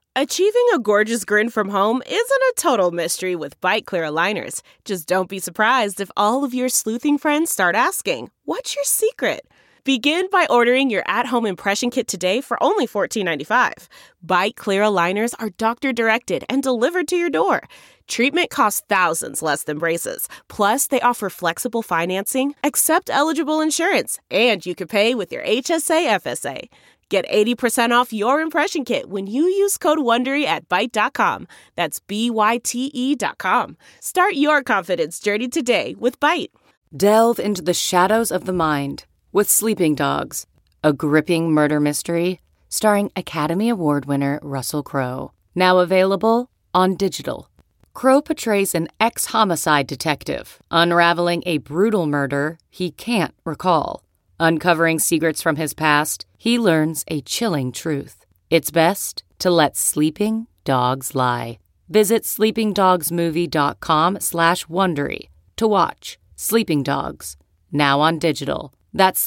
Achieving a gorgeous grin from home isn't a total mystery with Byte Clear aligners. Just don't be surprised if all of your sleuthing friends start asking, "What's your secret?" Begin by ordering your at-home impression kit today for only $14.95. Byte Clear aligners are doctor-directed and delivered to your door. Treatment costs thousands less than braces. Plus, they offer flexible financing, accept eligible insurance, and you can pay with your HSA FSA. Get 80% off your impression kit when you use code WONDERY at Byte.com. That's BYTE.com. Start your confidence journey today with Byte. Delve into the shadows of the mind with Sleeping Dogs, a gripping murder mystery starring Academy Award winner Russell Crowe. Now available on digital. Crowe portrays an ex-homicide detective unraveling a brutal murder he can't recall. Uncovering secrets from his past, he learns a chilling truth. It's best to let sleeping dogs lie. Visit sleepingdogsmovie.com/Wondery to watch Sleeping Dogs, now on digital. That's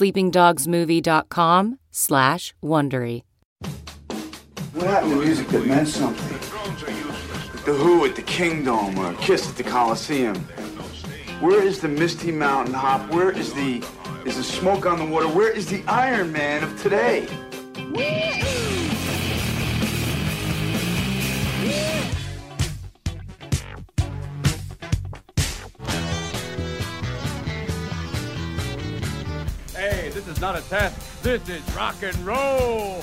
sleepingdogsmovie.com/Wondery. What happened to music that meant something? The Who at the Kingdom or Kiss at the Coliseum. Where is the Misty Mountain Hop? Where is the Smoke on the Water? Where is the Iron Man of today? Hey, this is not a test. This is rock and roll.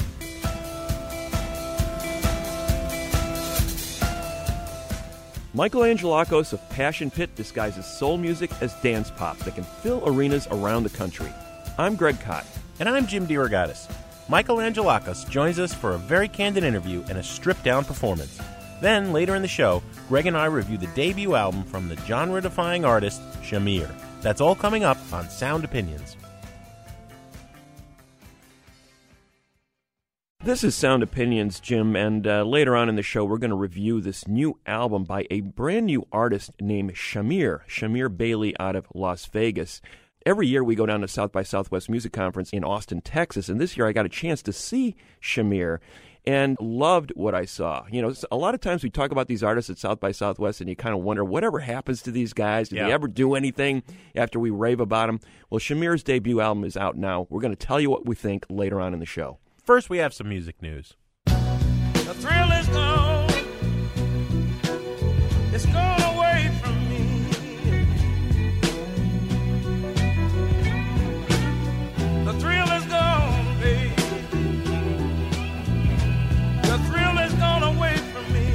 Michael Angelakos of Passion Pit disguises soul music as dance pop that can fill arenas around the country. I'm Greg Kot. And I'm Jim DeRogatis. Michael Angelakos joins us for a very candid interview and a stripped-down performance. Then, later in the show, Greg and I review the debut album from the genre-defying artist, Shamir. That's all coming up on Sound Opinions. This is Sound Opinions, Jim, and later on in the show, we're going to review this new album by a brand new artist named Shamir Bailey out of Las Vegas. Every year we go down to South by Southwest Music Conference in Austin, Texas, and this year I got a chance to see Shamir and loved what I saw. You know, a lot of times we talk about these artists at South by Southwest and you kind of wonder, whatever happens to these guys? Did they ever do anything after we rave about them? Well, Shamir's debut album is out now. We're going to tell you what we think later on in the show. First, we have some music news. The thrill is gone. It's gone away from me. The thrill is gone, babe. The thrill is gone away from me.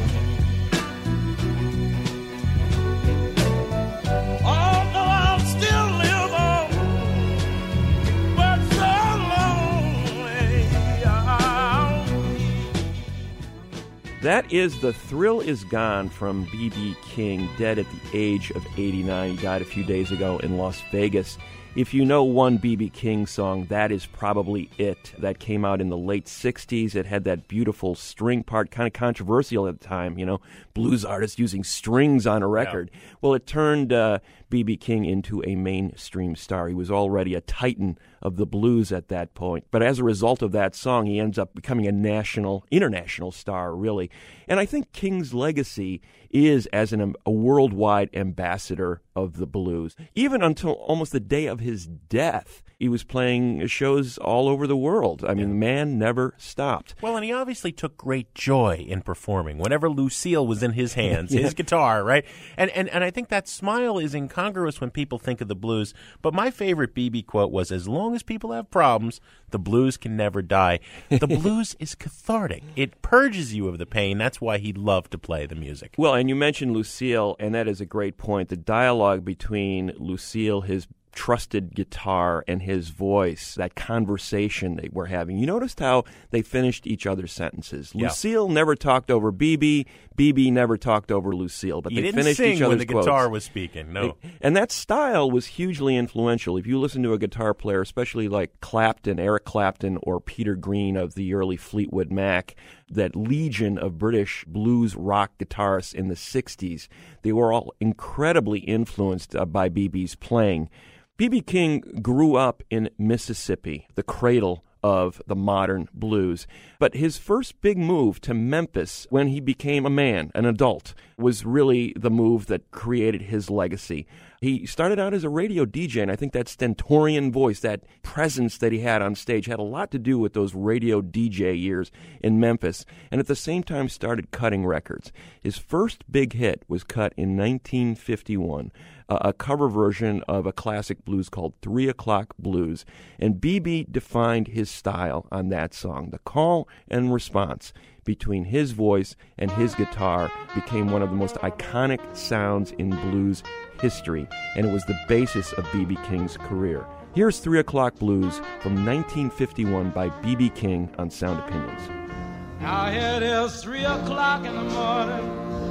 Although I'll still live on, but so lonely I'll be. That is The Thrill Is Gone from B.B. King, dead at the age of 89. He died a few days ago in Las Vegas. If you know one B.B. King song, that is probably it. That came out in the late 60s. It had that beautiful string part, kind of controversial at the time, you know, blues artists using strings on a record. Yeah. Well, it turned B.B. King into a mainstream star. He was already a titan of the blues at that point. But as a result of that song, he ends up becoming a international star, really. And I think King's legacy is as a worldwide ambassador of the blues. Even until almost the day of his death, he was playing shows all over the world. I mean, the man never stopped. Well, and he obviously took great joy in performing. Whenever Lucille was in his hands, his guitar, right? And I think that smile is incongruous when people think of the blues. But my favorite B.B. quote was, as long as people have problems, the blues can never die. The blues is cathartic. It purges you of the pain. That's why he loved to play the music. Well, and you mentioned Lucille, and that is a great point. The dialogue between Lucille, his trusted guitar, and his voice, that conversation they were having. You noticed how they finished each other's sentences. Yeah. Lucille never talked over BB. BB never talked over Lucille, but they finished each other's quotes. He didn't sing when the guitar was speaking, no. And that style was hugely influential. If you listen to a guitar player, especially like Clapton, Eric Clapton, or Peter Green of the early Fleetwood Mac, that legion of British blues rock guitarists in the 60s, they were all incredibly influenced by BB's playing. B.B. King grew up in Mississippi, the cradle of the modern blues. But his first big move to Memphis when he became a man, an adult, was really the move that created his legacy. He started out as a radio DJ, and I think that stentorian voice, that presence that he had on stage, had a lot to do with those radio DJ years in Memphis, and at the same time started cutting records. His first big hit was cut in 1951, a cover version of a classic blues called 3 O'Clock Blues, and B.B. defined his style on that song. The call and response between his voice and his guitar became one of the most iconic sounds in blues history, and it was the basis of B.B. King's career. Here's 3 O'Clock Blues from 1951 by B.B. King on Sound Opinions. Now it is 3 o'clock in the morning.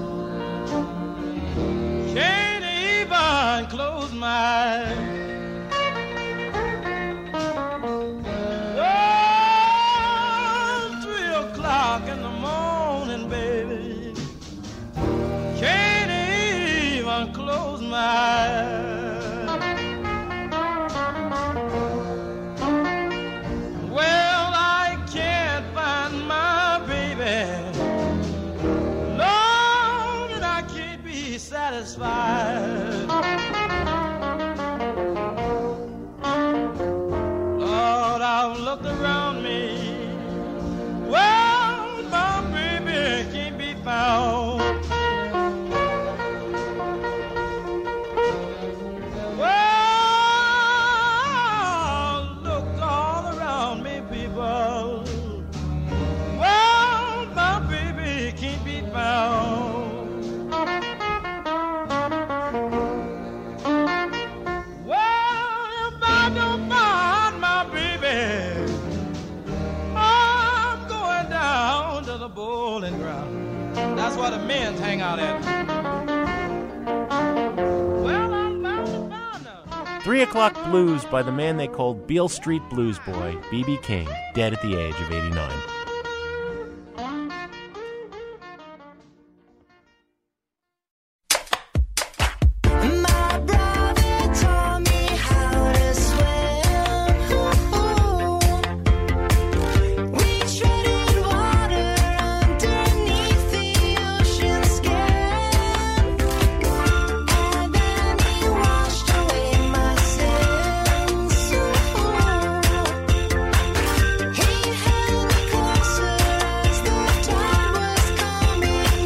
Can't even close my eyes. Oh, 3 o'clock in the morning, baby. Can't even close my eyes. Well, I can't find my baby. Lord, and I can't be satisfied. Lord, I've looked around me. Well, my baby can't be found. Well, look all around me, people. Well, my baby can't be found. Well, if I don't find my baby, I'm going down to the bowling ground. That's where the men hang out at. Well, I'm bound to find her. 3 O'Clock Blues by the man they called Beale Street Blues Boy, B.B. King, dead at the age of 89. My brother taught me how to swim. We treaded water underneath the ocean skin, and then he washed away my sins. He held me closer as the tide was coming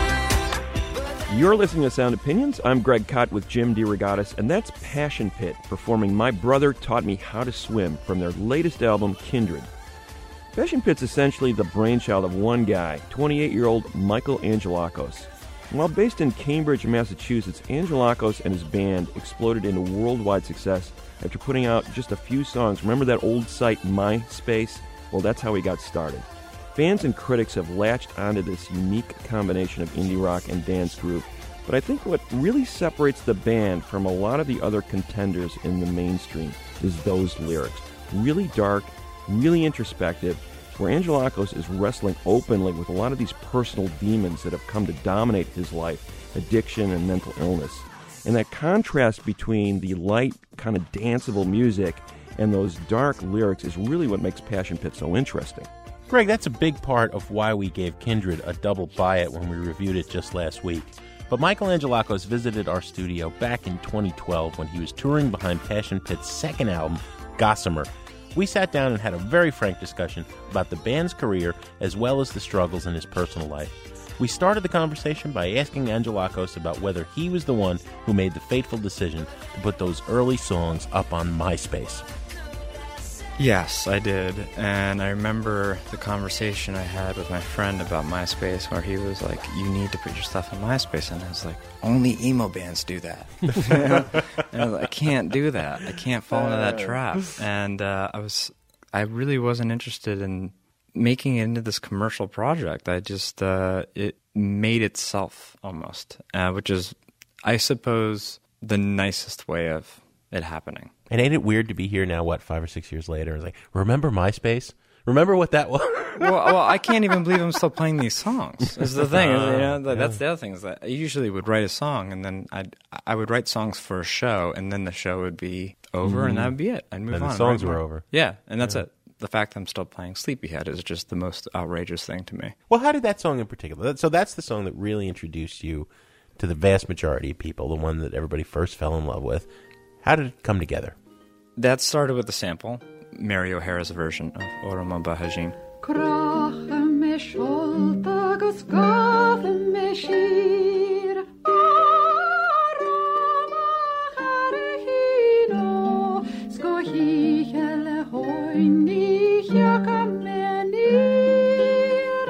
in. You're listening to Sound Opinions. I'm Greg Kot with Jim DeRogatis, and that's Passion Pit performing My Brother Taught Me How to Swim from their latest album, Kindred. Passion Pit's essentially the brainchild of one guy, 28-year-old Michael Angelakos. While based in Cambridge, Massachusetts, Angelakos and his band exploded into worldwide success after putting out just a few songs. Remember that old site MySpace? Well, that's how he got started. Fans and critics have latched onto this unique combination of indie rock and dance groove, but I think what really separates the band from a lot of the other contenders in the mainstream is those lyrics. Really dark, really introspective, where Angelakos is wrestling openly with a lot of these personal demons that have come to dominate his life, addiction and mental illness. And that contrast between the light, kind of danceable music and those dark lyrics is really what makes Passion Pit so interesting. Greg, that's a big part of why we gave Kindred a double buy-it when we reviewed it just last week. But Michael Angelakos visited our studio back in 2012 when he was touring behind Passion Pit's second album, Gossamer. We sat down and had a very frank discussion about the band's career as well as the struggles in his personal life. We started the conversation by asking Angelakos about whether he was the one who made the fateful decision to put those early songs up on MySpace. Yes, I did. And I remember the conversation I had with my friend about MySpace where he was like, you need to put your stuff on MySpace. And I was like, only emo bands do that. And I was like, I can't do that. I can't fall into that trap. And I really wasn't interested in making it into this commercial project. I just, it made itself almost, which is, I suppose, the nicest way of it happening. And ain't it weird to be here now, 5 or 6 years later, and like, remember MySpace? Remember what that was? well, I can't even believe I'm still playing these songs. Is the thing. That's the other thing, is that I usually would write a song, and then I would write songs for a show, and then the show would be over, and that would be it. I'd move on. And the songs were over. Yeah, and that's it. the fact that I'm still playing Sleepyhead is just the most outrageous thing to me. Well, how did that song in particular? So that's the song that really introduced you to the vast majority of people, the one that everybody first fell in love with. How did it come together? That started with the sample, Mary O'Hara's version of Orama Bahajim. Krache me skjold agus gafe me skir Arama harhino Sko hichele hoini Hjaka menir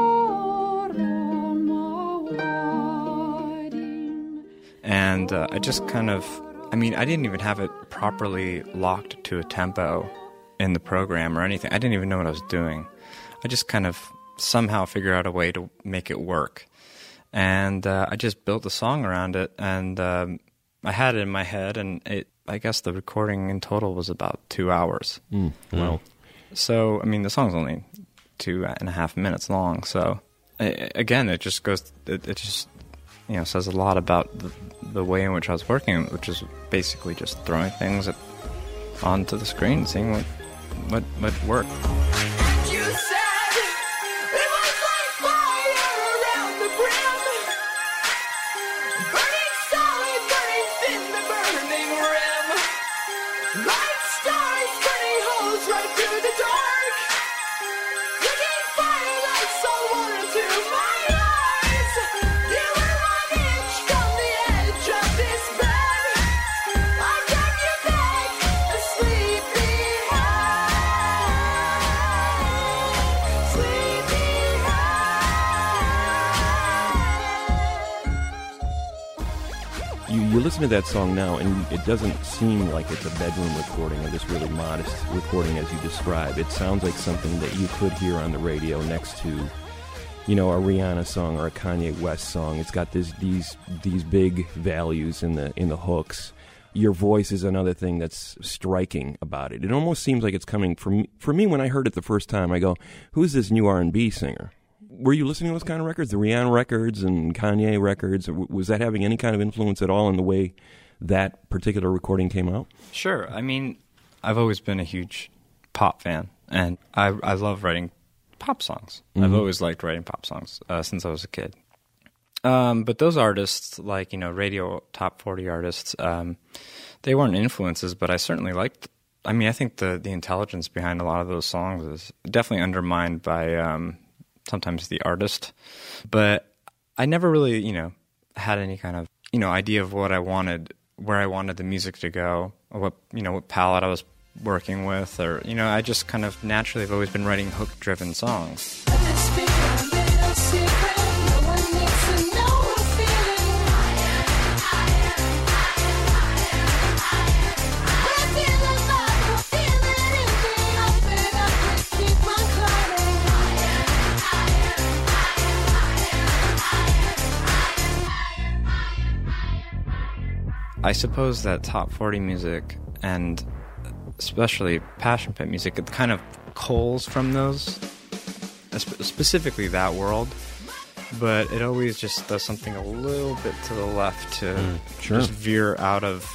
Orama warim. And I just kind of, I didn't even have it properly locked to a tempo in the program or anything. I didn't even know what I was doing. I just kind of somehow figured out a way to make it work. And I just built a song around it, and I had it in my head, and I guess the recording in total was about 2 hours. Wow. So, the song's only 2.5 minutes long, so again, it just goes, it just, says a lot about the way in which I was working, which is basically just throwing things onto the screen, seeing what worked. You said it was like fire around the brim, burning solid, burning thin, the burning rim, like stars, burning holes right through the dark. You gave firelight so warm to my eyes. You were 1 inch from the edge of this bed. I got you back, a sleepy You listen to that song now, and it doesn't seem like it's a bedroom recording or this really modest recording as you describe. It sounds like something that you could hear on the radio next to, a Rihanna song or a Kanye West song. It's got these big values in the hooks. Your voice is another thing that's striking about it. It almost seems like it's coming from. For me, when I heard it the first time, I go, "Who's this new R&B singer?" Were you listening to those kind of records, the Rihanna records and Kanye records? Was that having any kind of influence at all in the way that particular recording came out? Sure. I've always been a huge pop fan, and I love writing pop songs. I've always liked writing pop songs since I was a kid. But those artists, like, radio top 40 artists, they weren't influences, but I certainly liked. I think the intelligence behind a lot of those songs is definitely undermined by sometimes the artist. But I never really, had any kind of, idea of what I wanted, where I wanted the music to go, or what palette I was working with, or, I just kind of naturally have always been writing hook-driven songs. I suppose that top 40 music, and especially passion pit music, it kind of culls from those, specifically that world, but it always just does something a little bit to the left to just veer out of.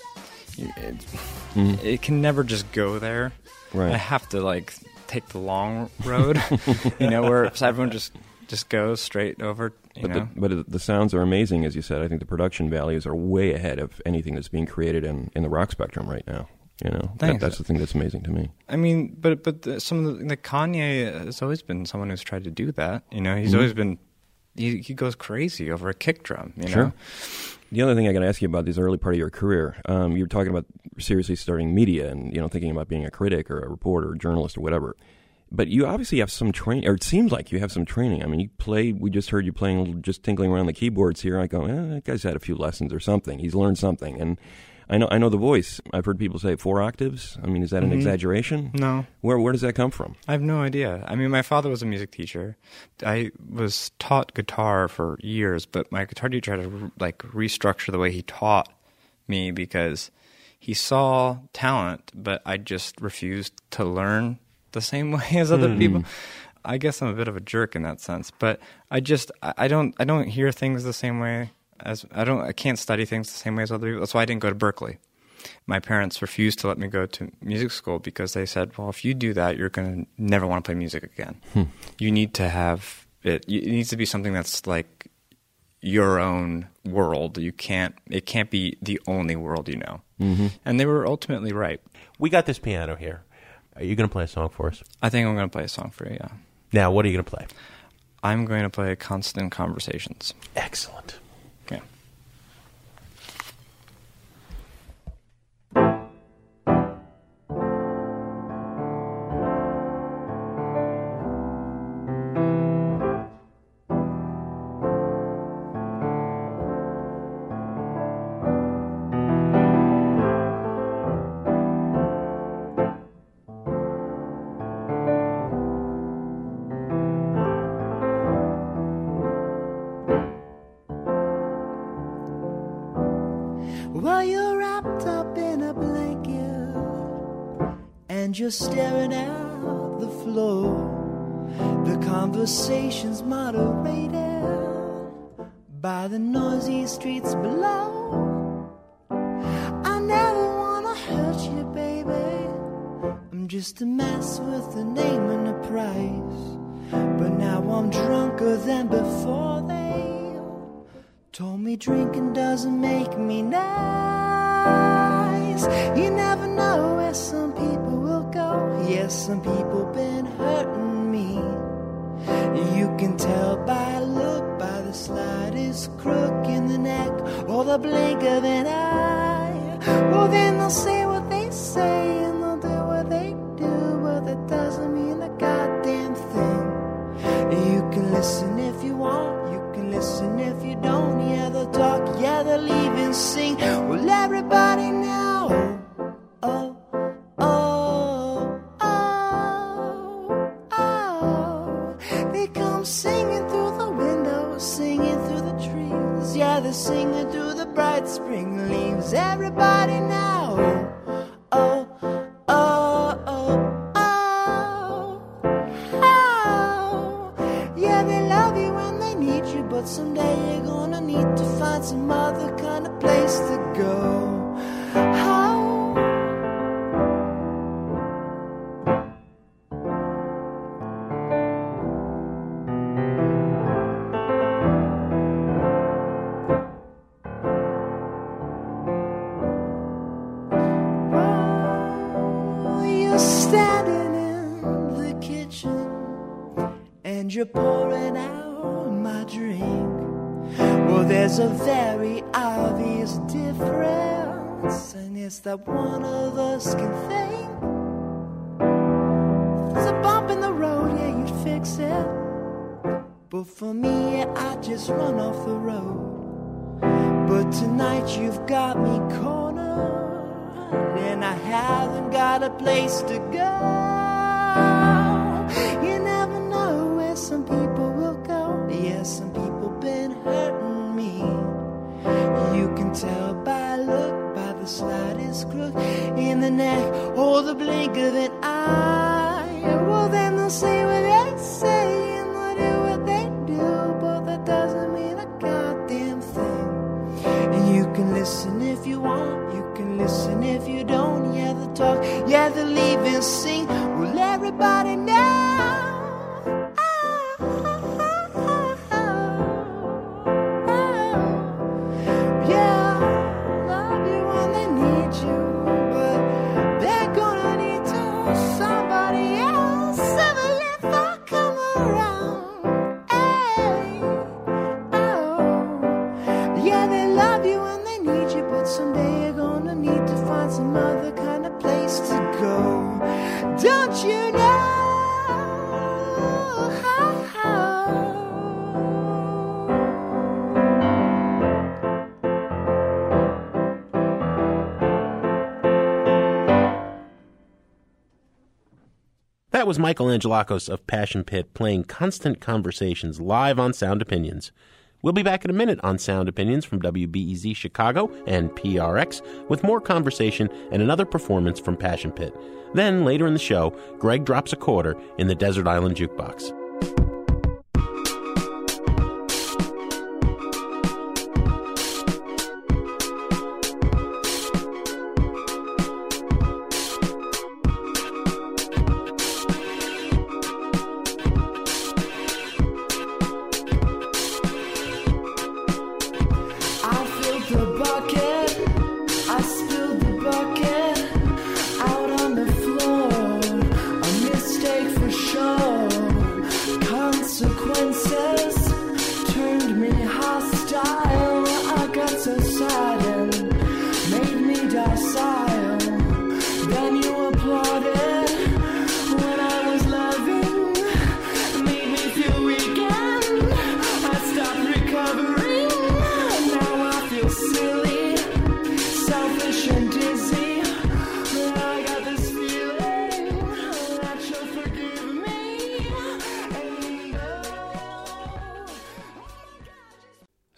It can never just go there. Right. I have to take the long road, where everyone just goes straight over. But the sounds are amazing, as you said. I think the production values are way ahead of anything that's being created in the rock spectrum right now. That's the thing that's amazing to me. Some of the Kanye has always been someone who's tried to do that. He's always been. He goes crazy over a kick drum. Sure. The other thing I got to ask you about this early part of your career, you were talking about seriously starting media and thinking about being a critic or a reporter or journalist or whatever. But you obviously have some training, or it seems like you have some training. You play. We just heard you playing, just tinkling around the keyboards here. I go, that guy's had a few lessons or something. He's learned something, and I know the voice. I've heard people say 4 octaves. Is that an exaggeration? No. Where does that come from? I have no idea. My father was a music teacher. I was taught guitar for years, but my guitar teacher had to restructure the way he taught me because he saw talent, but I just refused to learn the same way as other people. I guess I'm a bit of a jerk in that sense, but I don't hear things the same way as I can't study things the same way as other people. That's why I didn't go to Berkeley. my parents refused to let me go to music school because they said, well, if you do that, you're going to never want to play music again. You need to have it. It needs to be something that's like your own world. It can't be the only world you know. Mm-hmm. And they were ultimately right. We got this piano here. Are you going to play a song for us? I think I'm going to play a song for you, yeah. Now, what are you going to play? I'm going to play Constant Conversations. Excellent. Okay. While you're wrapped up in a blanket and you're staring at the floor, the conversation's moderated by the noisy streets below. I never wanna hurt you, baby. I'm just a mess with a name and a price. But now I'm drunker than before. They told me drinking doesn't make me nice. You never know where some people will go. Yes, some people been hurting me. You can tell by a look, by the slightest crook in the neck or the blink of an eye. Well, then they'll say what they say and they'll do what they do, but that doesn't mean a goddamn thing. You can listen if you want, you can listen if you don't. Yeah, they'll talk, yeah, they'll even sing. Well, everybody now, oh, oh, oh, oh. They come singing through the windows, singing through the trees. Yeah, they're singing through the bright spring leaves. Everybody now, oh, oh, oh, oh, oh. Yeah, they love you when they need you, but someday you're gonna need to find some other kind of place to go. Oh. Oh, you're standing in the kitchen and you're pouring out my drink. Well, there's a very obvious difference, and it's that one of us can think. There's a bump in the road, yeah, you'd fix it. But for me, yeah, I just run off the road. But tonight you've got me cornered, and I haven't got a place to go. You never know where some people will go. Yes, some people been hurting me. You can tell by a look, by the slightest crook in the neck or the blink of an eye. Well, then they'll say what they say and they'll do what they do, but that doesn't mean a goddamn thing. And you can listen if you want, you can listen if you don't. Yeah, they'll talk, yeah, they'll even sing. Well, everybody now. Don't you know? That was Michael Angelakos of Passion Pit playing Constant Conversations live on Sound Opinions. We'll be back in a minute on Sound Opinions from WBEZ Chicago and PRX with more conversation and another performance from Passion Pit. Then, later in the show, Greg drops a quarter in the Desert Island Jukebox.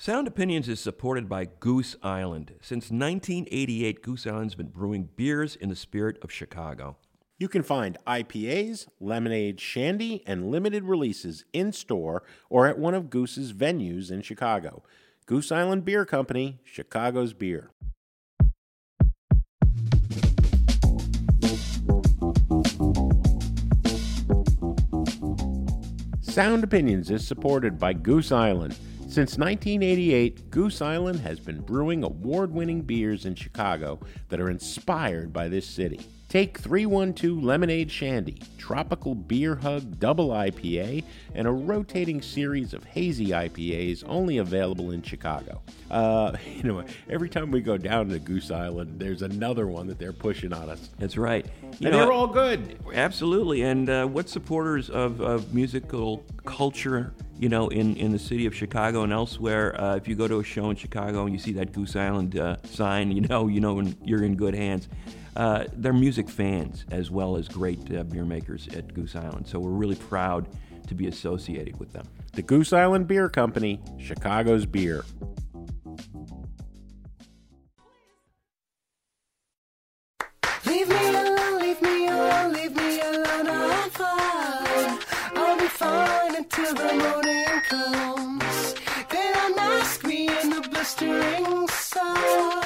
Sound Opinions is supported by Goose Island. Since 1988, Goose Island's been brewing beers in the spirit of Chicago. You can find IPAs, lemonade, shandy, and limited releases in-store or at one of Goose's venues in Chicago. Goose Island Beer Company, Chicago's beer. Sound Opinions is supported by Goose Island. Since 1988, Goose Island has been brewing award-winning beers in Chicago that are inspired by this city. Take 312 Lemonade Shandy, Tropical Beer Hug Double IPA, and a rotating series of hazy IPAs only available in Chicago. Every time we go down to Goose Island, there's another one that they're pushing on us. That's right. And they're all good. Absolutely. And what supporters of musical culture, in the city of Chicago and elsewhere, if you go to a show in Chicago and you see that Goose Island sign, you know when you're in good hands. They're music fans as well as great beer makers at Goose Island. So we're really proud to be associated with them. The Goose Island Beer Company, Chicago's beer. Leave me alone, leave me alone, leave me alone, I'm fine. I'll be fine until the morning comes. Then unmask me in the blistering sun.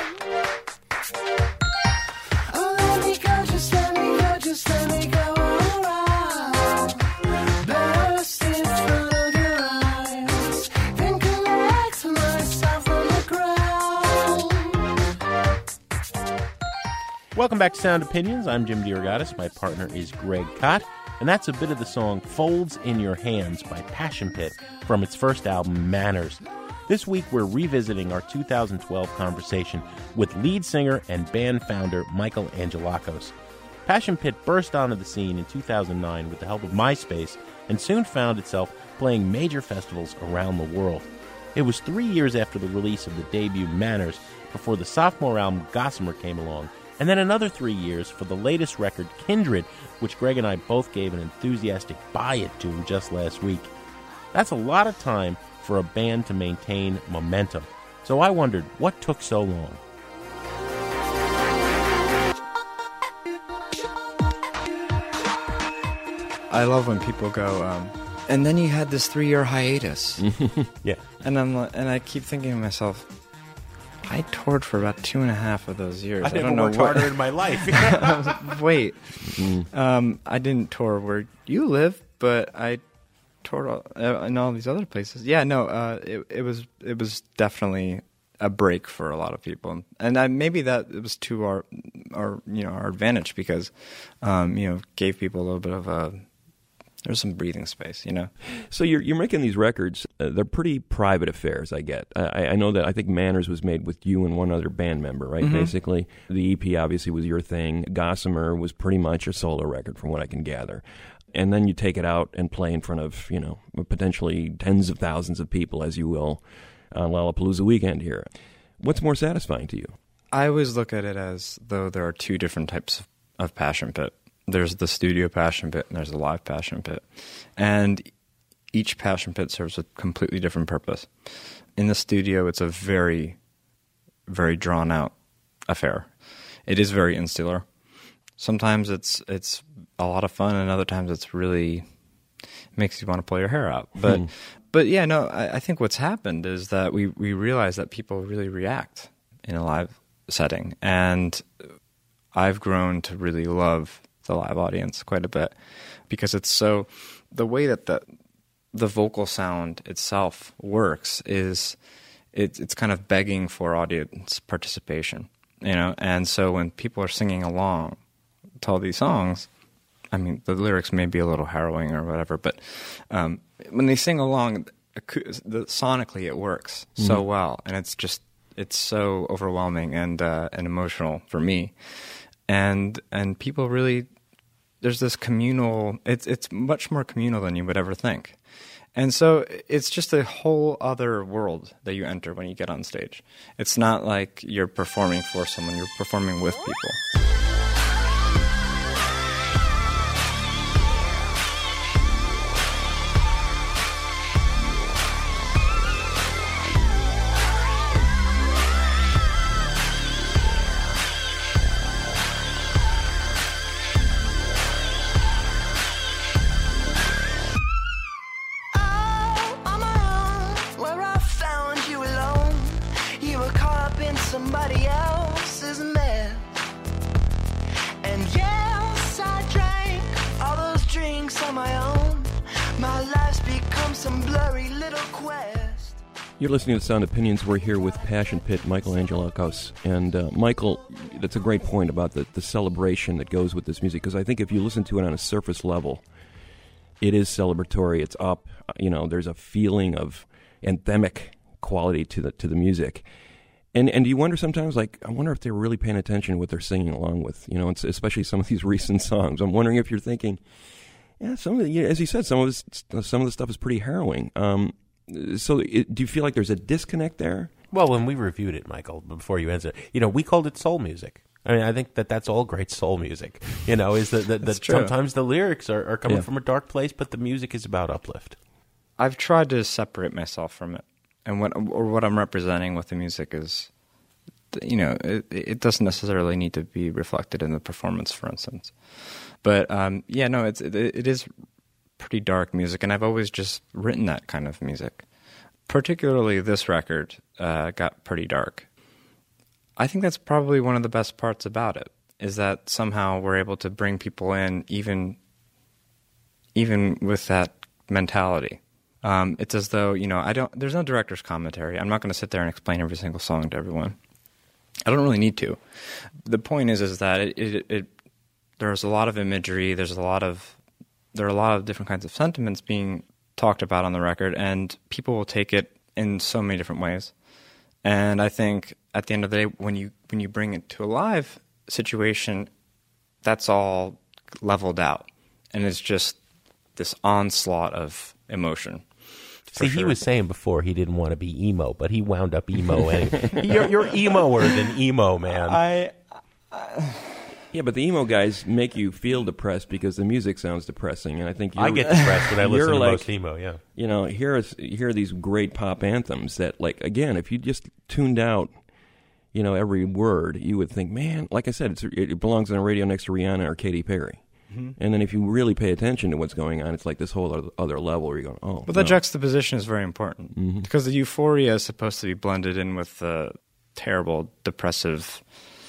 Oh, let me go, just let me go, just let me go around. Burst in front of your eyes, then collect myself on the ground. Welcome back to Sound Opinions. I'm Jim DeRogatis. My partner is Greg Kot. And that's a bit of the song Folds in Your Hands by Passion Pit from its first album, Manners. This week, we're revisiting our 2012 conversation with lead singer and band founder Michael Angelakos. Passion Pit burst onto the scene in 2009 with the help of MySpace and soon found itself playing major festivals around the world. It was 3 years after the release of the debut Manners before the sophomore album Gossamer came along, and then another 3 years for the latest record, Kindred, which Greg and I both gave an enthusiastic buy it to just last week. That's a lot of time for a band to maintain momentum. So I wondered, what took so long? I love when people go, and then you had this 3-year hiatus. Yeah. And I keep thinking to myself, I toured for about 2.5 of those years. I never worked harder in my life. Wait. I didn't tour where you live, but I toured in all these other places. Yeah, no, it was definitely a break for a lot of people. And maybe that it was to our advantage because, gave people a little bit of there's some breathing space, So you're making these records. They're pretty private affairs, I get. I know that I think Manners was made with you and one other band member, right, basically. The EP obviously was your thing. Gossamer was pretty much a solo record from what I can gather. And then you take it out and play in front of, potentially tens of thousands of people, as you will, on Lollapalooza weekend here. What's more satisfying to you? I always look at it as though there are two different types of Passion Pit. There's the studio Passion Pit and there's the live Passion Pit. And each Passion Pit serves a completely different purpose. In the studio, it's a very, very drawn-out affair. It is very insular. Sometimes it's a lot of fun, and other times it's really makes you want to pull your hair out. But yeah, no, I think what's happened is that we realize that people really react in a live setting. And I've grown to really love the live audience quite a bit because it's so the way that the vocal sound itself works is it's kind of begging for audience participation, and so when people are singing along to all these songs, I mean the lyrics may be a little harrowing or whatever, but when they sing along sonically it works so well, and it's so overwhelming and emotional for me, and people really. There's this communal, it's much more communal than you would ever think. And so it's just a whole other world that you enter when you get on stage. It's not like you're performing for someone, you're performing with people. somebody else's mess. And yes, I drank all those drinks on my own. My life's become some blurry little quest. You're listening to Sound Opinions. We're here with Passion Pit, Michael Angelakos. And Michael, that's a great point about the celebration that goes with this music, because I think if you listen to it on a surface level, it is celebratory. It's up. There's a feeling of anthemic quality to the music. And do you wonder sometimes, I wonder if they're really paying attention to what they're singing along with, especially some of these recent songs. I'm wondering if you're thinking, yeah, as you said, some of the stuff is pretty harrowing. So do you feel like there's a disconnect there? Well, when we reviewed it, Michael, before you answer, we called it soul music. I mean, I think that's all great soul music. Is that sometimes the lyrics are coming from a dark place, but the music is about uplift. I've tried to separate myself from it, and what I'm representing with the music is, it doesn't necessarily need to be reflected in the performance, for instance. But it is pretty dark music, and I've always just written that kind of music. Particularly this record got pretty dark. I think that's probably one of the best parts about it, is that somehow we're able to bring people in even with that mentality. It's as though, there's no director's commentary. I'm not going to sit there and explain every single song to everyone. I don't really need to. The point is that there's a lot of imagery, there are a lot of different kinds of sentiments being talked about on the record, and people will take it in so many different ways. And I think at the end of the day, when you bring it to a live situation, that's all leveled out, and it's just this onslaught of emotion. See, he was saying before he didn't want to be emo, but he wound up emo anyway. You're emo-er than emo, man. Yeah, but the emo guys make you feel depressed because the music sounds depressing, and I think I get depressed when I listen to most emo. Yeah, here are these great pop anthems that, again, if you just tuned out, every word, you would think, man, like I said, it belongs on the radio next to Rihanna or Katy Perry. Mm-hmm. And then if you really pay attention to what's going on, it's like this whole other level where you're going, oh. But that juxtaposition is very important, because the euphoria is supposed to be blended in with the terrible, depressive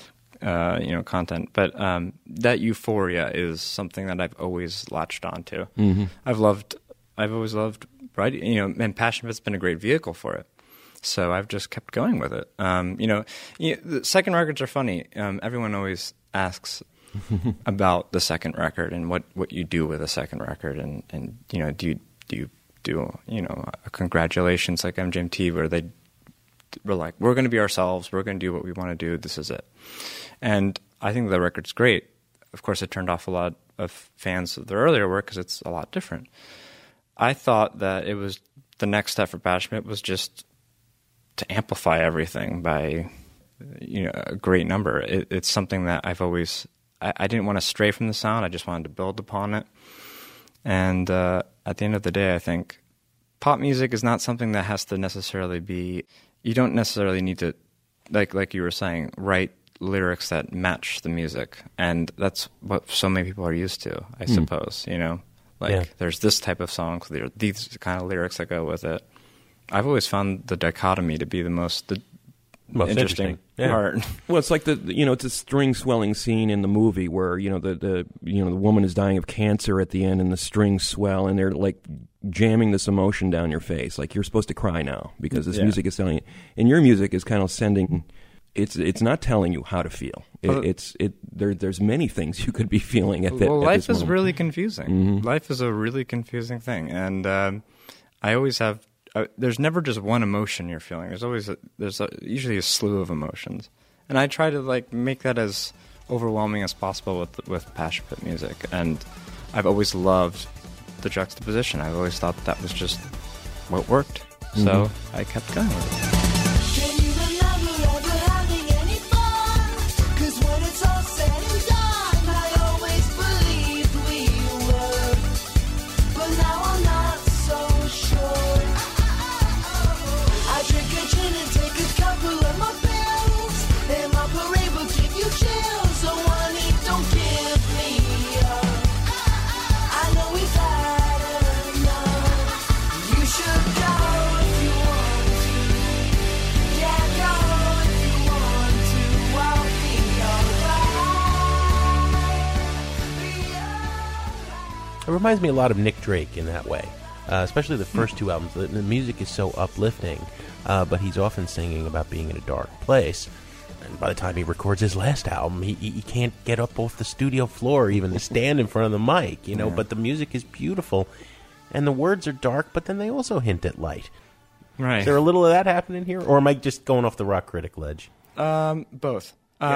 content, but that euphoria is something that I've always latched onto. Mm-hmm. I've always loved writing, and Passion Pit's been a great vehicle for it. So I've just kept going with it. The second records are funny. Everyone always asks about the second record and what you do with a second record, and do you do a congratulations like MGMT where we're like, we're going to be ourselves, we're going to do what we want to do, this is it. And I think the record's great. Of course, it turned off a lot of fans of their earlier work because it's a lot different. I thought that it was the next step for Passion Pit was just to amplify everything by a great number. It's something that I've always I didn't want to stray from the sound. I just wanted to build upon it. And at the end of the day, I think pop music is not something that has to necessarily be. You don't necessarily need to, like you were saying, write lyrics that match the music, and that's what so many people are used to, I suppose. There's this type of songs, there are these kind of lyrics that go with it. I've always found the dichotomy to be the most interesting part. Well, it's like it's a string swelling scene in the movie where the woman is dying of cancer at the end, and the strings swell, and they're like jamming this emotion down your face, like you're supposed to cry now because this music is telling you. And your music is kind of sending. It's not telling you how to feel. There's many things you could be feeling at that. Well, life is really confusing. Mm-hmm. Life is a really confusing thing, and I always have. There's never just one emotion you're feeling. There's usually a slew of emotions, and I try to make that as overwhelming as possible with Passion Pit music. And I've always loved the juxtaposition. I've always thought that was just what worked, so I kept going with it. reminds me a lot of Nick Drake in that way, especially the first two albums. The music is so uplifting, but he's often singing about being in a dark place. And by the time he records his last album, he can't get up off the studio floor even to stand in front of the mic, you know. Yeah. But the music is beautiful, and the words are dark, but then they also hint at light. Right. Is there a little of that happening here, or am I just going off the rock critic ledge? Both.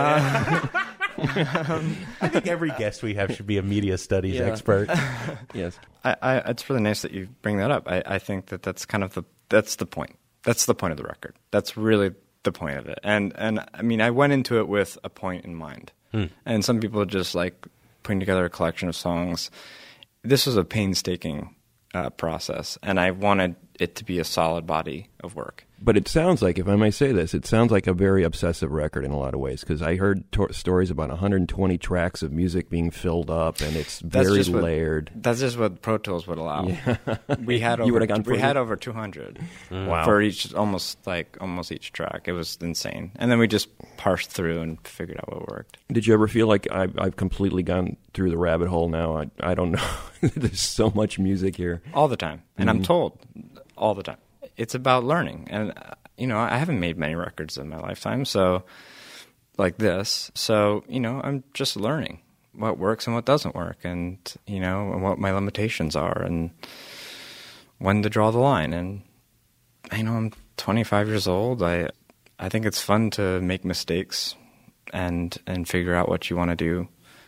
I think every guest we have should be a media studies expert. Yes. It's really nice that you bring that up. I think that's kind of that's the point. That's the point of the record. That's really the point of it. And I mean, I went into it with a point in mind. And some people just like putting together a collection of songs. This was a painstaking process, and I wanted it to be a solid body of work. But it sounds like, if I may say this, it sounds like a very obsessive record in a lot of ways, because I heard stories about 120 tracks of music being filled up, and it's very layered. That's just what Pro Tools would allow. Yeah. We had over 200 Wow. for almost each track. It was insane. And then we just parsed through and figured out what worked. Did you ever feel like I've completely gone through the rabbit hole now? I don't know. There's so much music here. All the time. And I'm told all the time. It's about learning. And, I haven't made many records in my lifetime, so like this. So, I'm just learning what works and what doesn't work, and, and what my limitations are and when to draw the line. And, I'm 25 years old. I think it's fun to make mistakes and figure out what you want to do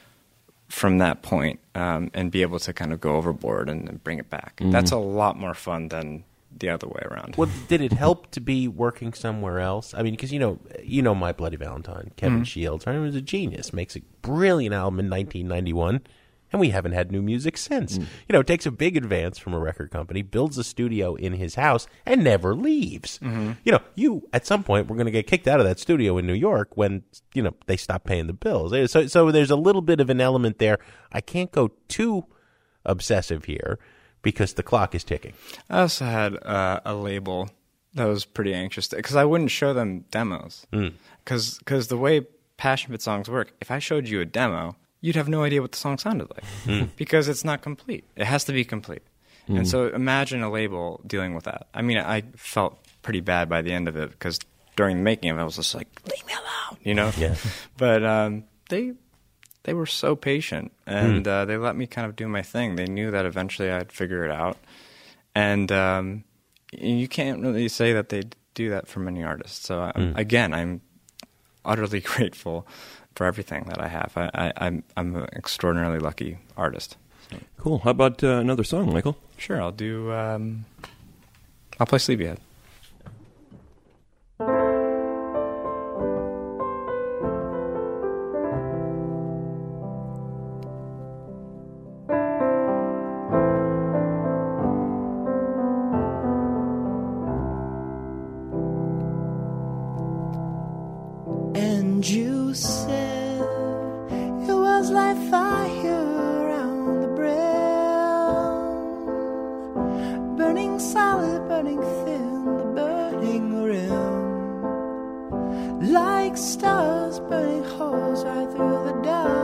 from that point, and be able to kind of go overboard and bring it back. That's a lot more fun than the other way around. Well, did it help to be working somewhere else? I mean, because you know My Bloody Valentine, Kevin Shields, he was a genius, makes a brilliant album in 1991, and we haven't had new music since. It takes a big advance from a record company, builds a studio in his house, and never leaves. You at some point were going to get kicked out of that studio in New York when they stop paying the bills. So there's a little bit of an element there. I can't go too obsessive here, because the clock is ticking. I also had a label that was pretty anxious, because I wouldn't show them demos. Because the way Passion Pit songs work, if I showed you a demo, you'd have no idea what the song sounded like, because it's not complete. It has to be complete. And so imagine a label dealing with that. I mean, I felt pretty bad by the end of it, because during the making of it, I was just like, leave me alone, Yeah. But they were so patient, and they let me kind of do my thing. They knew that eventually I'd figure it out. And you can't really say that they do that for many artists. So, again, I'm utterly grateful for everything that I have. I'm an extraordinarily lucky artist. So. Cool. How about another song, Michael? Sure, I'll play Sleepyhead. And you said it was like fire around the brim, burning solid, burning thin, the burning rim, like stars burning holes right through the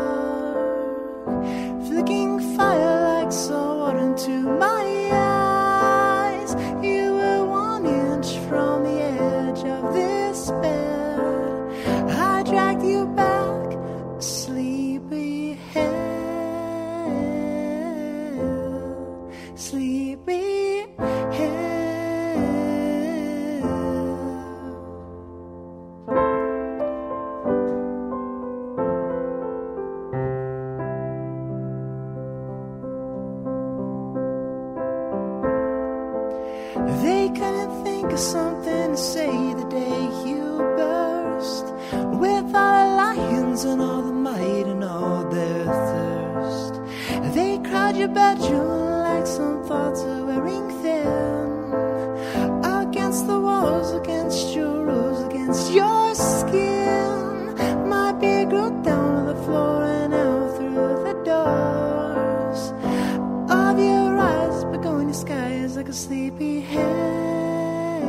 dark, flicking fire like salt water into my eyes. You were 1 inch from the edge of this bed. I dragged you back, sleepy head, sleepy head. They couldn't think of something to say the day you burst, with all the lions and all the might and all their thirst. They crowd your bedroom like some thoughts are wearing thin, against the walls, against your rules, against your skin. My beer grew down to the floor and out through the doors of your eyes, but going to skies like a sleepy head,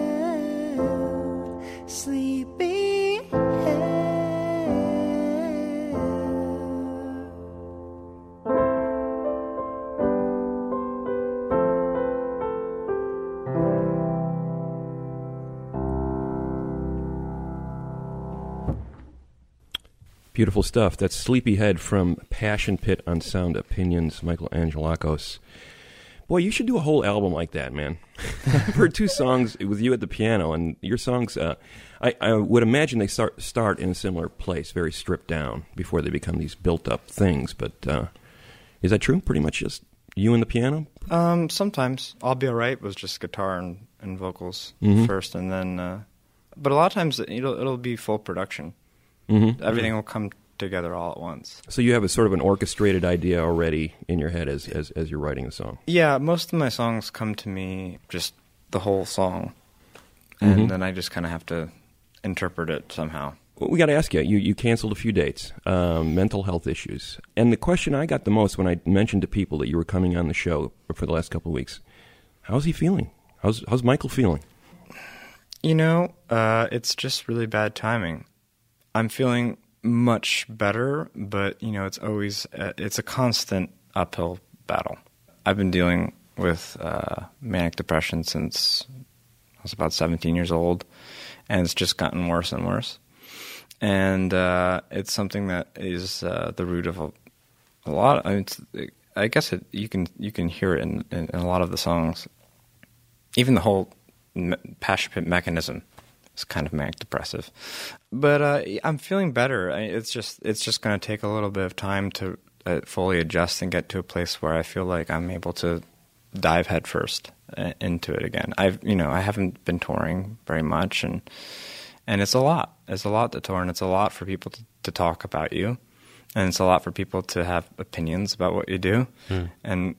sleepy head. Beautiful stuff. That's Sleepyhead from Passion Pit on Sound Opinions, Michael Angelakos. Boy, you should do a whole album like that, man. I've heard 2 songs with you at the piano, and your songs, I would imagine they start in a similar place, very stripped down, before they become these built-up things. But is that true? Pretty much just you and the piano? Sometimes. I'll Be Alright was just guitar and vocals first, and then... but a lot of times it'll be full production. Everything will come together all at once. So you have a sort of an orchestrated idea already in your head as you're writing the song. Yeah, most of my songs come to me just the whole song, and then I just kind of have to interpret it somehow. Well, we got to ask you. You canceled a few dates, mental health issues, and the question I got the most when I mentioned to people that you were coming on the show for the last couple of weeks: how's he feeling? How's Michael feeling? You know, it's just really bad timing. I'm feeling much better, but, you know, it's always, it's a constant uphill battle. I've been dealing with manic depression since I was about 17 years old, and it's just gotten worse and worse. And it's something that is the root of a lot. I mean, I guess you can hear it in a lot of the songs. Even the whole Passion Pit mechanism is kind of manic depressive, but I'm feeling better. It's just going to take a little bit of time to fully adjust and get to a place where I feel like I'm able to dive headfirst into it again. I haven't been touring very much, and it's a lot. It's a lot to tour, and it's a lot for people to talk about you, and it's a lot for people to have opinions about what you do, and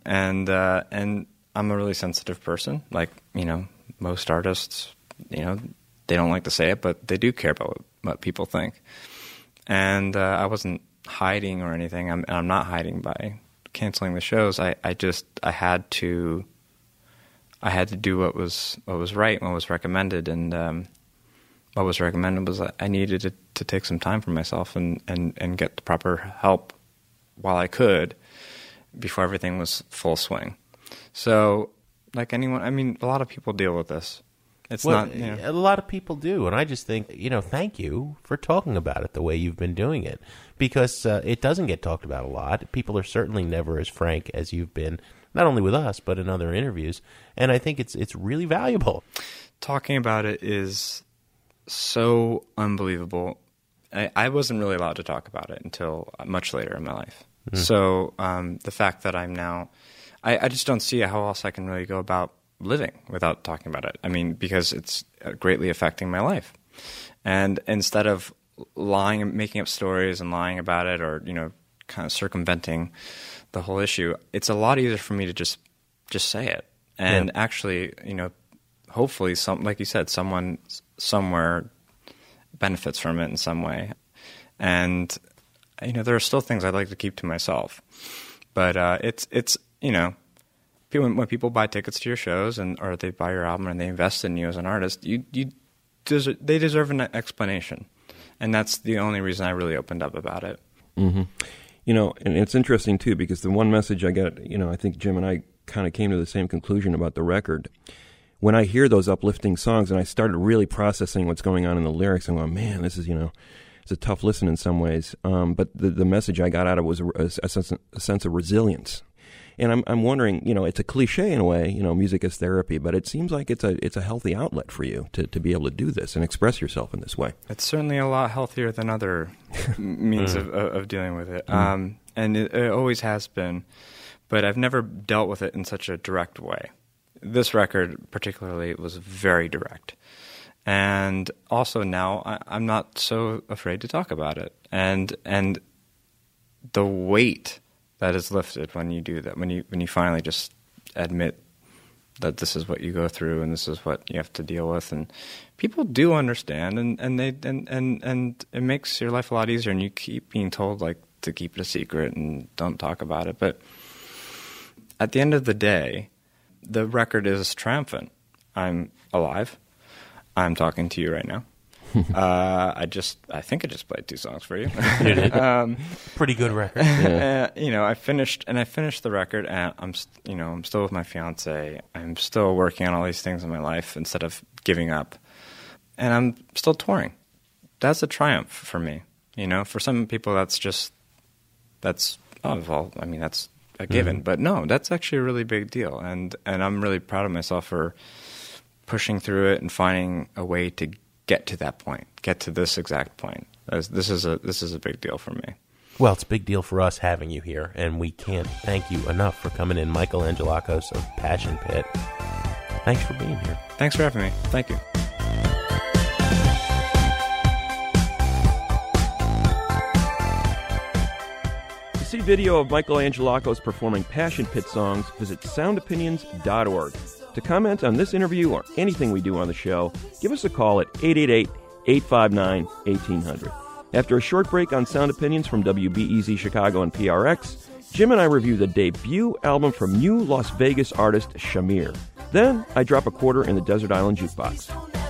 I'm a really sensitive person, like, you know, most artists, you know, they don't like to say it, but they do care about what people think. And I wasn't hiding or anything. I'm not hiding by canceling the shows. I had to do what was right, what was recommended, and what was recommended was I needed to take some time for myself and get the proper help while I could before everything was full swing. So, like anyone, I mean, a lot of people deal with this. It's not, you know. A lot of people do, and I just think, you know, thank you for talking about it the way you've been doing it, because it doesn't get talked about a lot. People are certainly never as frank as you've been, not only with us, but in other interviews, and I think it's really valuable. Talking about it is so unbelievable. I wasn't really allowed to talk about it until much later in my life. So the fact that I'm now... I just don't see how else I can really go about living without talking about it. I mean, because it's greatly affecting my life. And instead of lying and making up stories and lying about it, or, you know, kind of circumventing the whole issue, it's a lot easier for me to just say it. And actually, you know, hopefully, like you said, someone somewhere benefits from it in some way. And, you know, there are still things I'd like to keep to myself. But it's you know, when people buy tickets to your shows or they buy your album and they invest in you as an artist, they deserve an explanation, and that's the only reason I really opened up about it. Mm-hmm. You know, and it's interesting too, because the one message I got, you know, I think Jim and I kind of came to the same conclusion about the record. When I hear those uplifting songs, and I started really processing what's going on in the lyrics, I'm going, man, this is, you know, it's a tough listen in some ways. But the message I got out of it was a sense of resilience. And I'm wondering, you know, it's a cliche in a way, you know, music is therapy, but it seems like it's a healthy outlet for you to be able to do this and express yourself in this way. It's certainly a lot healthier than other means of dealing with it. And it always has been, but I've never dealt with it in such a direct way. This record particularly was very direct. And also now I'm not so afraid to talk about it. And the weight that is lifted when you do that, when you finally just admit that this is what you go through and this is what you have to deal with, and people do understand, and it makes your life a lot easier. And you keep being told like to keep it a secret and don't talk about it, but at the end of the day, the record is triumphant. I'm alive. I'm talking to you right now. I think I just played 2 songs for you. You did. Pretty good record. Yeah. You know, I finished the record, and I'm still with my fiance. I'm still working on all these things in my life instead of giving up, and I'm still touring. That's a triumph for me. You know, for some people that's a given. But no, that's actually a really big deal, and I'm really proud of myself for pushing through it and finding a way to get to that point, get to this exact point. This is a big deal for me. Well, it's a big deal for us having you here, and we can't thank you enough for coming in, Michael Angelakos of Passion Pit. Thanks for being here. Thanks for having me. Thank you. To see video of Michael Angelakos performing Passion Pit songs, visit soundopinions.org. To comment on this interview or anything we do on the show, give us a call at 888-859-1800. After a short break on Sound Opinions from WBEZ Chicago and PRX, Jim and I review the debut album from new Las Vegas artist Shamir. Then I drop a quarter in the Desert Island Jukebox.